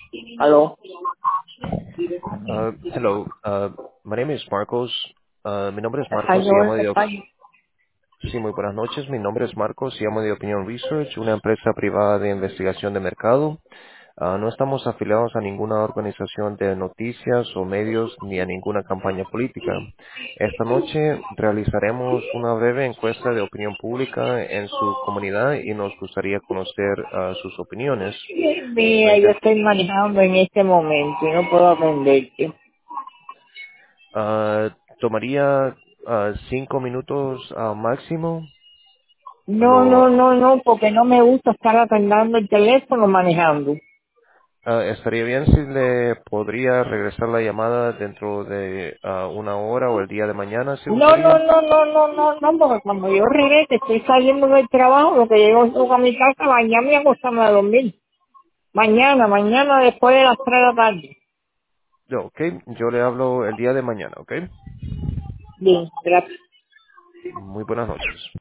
Aló. Hello, my name is Marcos. Mi nombre es Marcos y llamo Español, de... español. Sí, muy buenas noches. Mi nombre es Marcos y llamo de Opinion Research, una empresa privada de investigación de mercado. No estamos afiliados a ninguna organización de noticias o medios ni a ninguna campaña política. Esta noche realizaremos una breve encuesta de opinión pública en su comunidad y nos gustaría conocer sus opiniones. Mira, yo estoy manejando en este momento y no puedo atenderte. Tomaría 5 minutos máximo. No, no, Lo no, no, porque no me gusta estar atendiendo el teléfono manejando. estaría bien si le podría regresar la llamada dentro de una hora o el día de mañana, si No, no, gustaría. no, no, no, no, no, porque cuando yo regrese, estoy saliendo del trabajo, lo que llego a mi casa, bañarme y acostarme a dormir. Mañana después de las 3 de la tarde. Ok, yo le hablo el día de mañana, ok. Bien, gracias. Muy buenas noches.